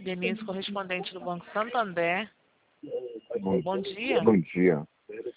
Denise, correspondente do Banco Santander. Bom dia. Bom dia.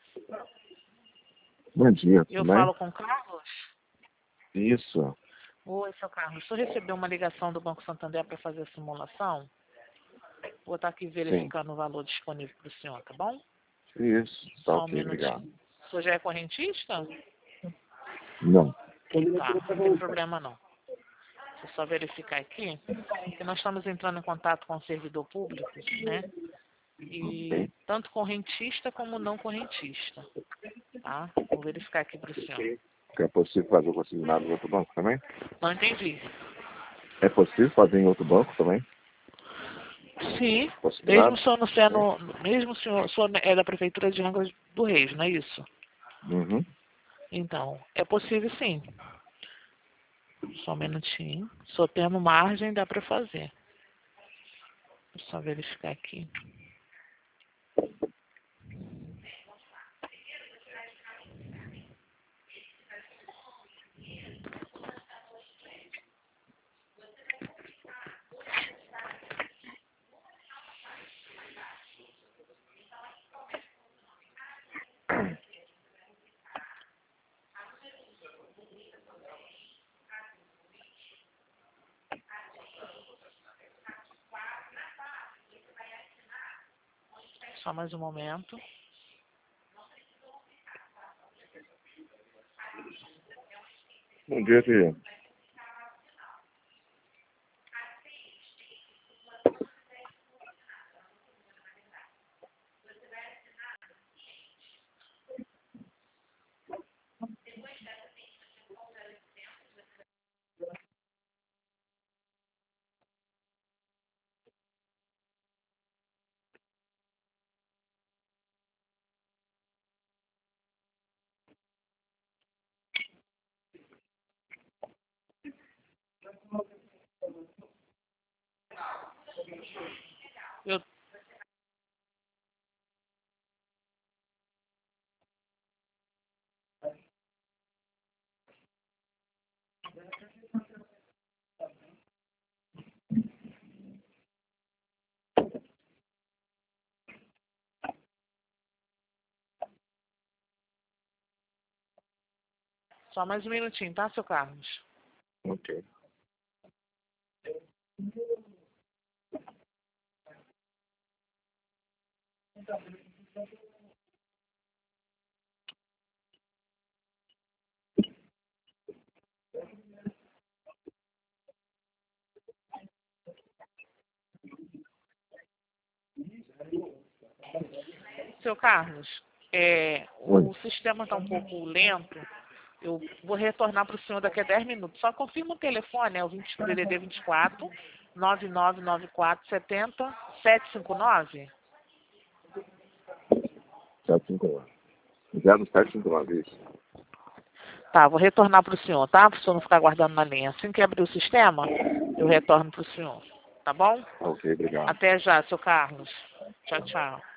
Bom dia, Eu tudo bem? falo com o Carlos? Isso. Oi, seu Carlos. O senhor recebeu uma ligação do Banco Santander para fazer a simulação? Vou estar aqui verificando o valor disponível para o senhor, tá bom? Isso. Tá Só um ok, obrigado. minutinho. O senhor já é correntista? Não. Tá, não tem problema não. Deixa eu só verificar aqui, que nós estamos entrando em contato com o servidor público, né? E tanto correntista como não correntista, tá? Vou verificar aqui para o senhor. É possível fazer o consignado em outro banco também? Não entendi. É possível fazer em outro banco também? Sim, Consignado? mesmo o senhor não sendo, mesmo o senhor é da Prefeitura de Angra do Reis, não é isso? Uhum. Então, é possível sim. Só um minutinho. Só tendo margem, dá para fazer. Deixa eu só verificar aqui. Só mais um momento. Bom dia, tia. Eu... Só mais um minutinho, tá, seu Carlos? Ok. Seu Carlos, o sistema está um pouco lento. Eu vou retornar para o senhor daqui a 10 minutos. Só confirma o telefone, é o DDD 24 9994 70 759? 759. 0759, isso. Tá, vou retornar para o senhor, tá? Para o senhor não ficar aguardando na linha. Assim que abrir o sistema, eu retorno para o senhor. Tá bom? Ok, obrigado. Até já, seu Carlos. Tchau, tchau.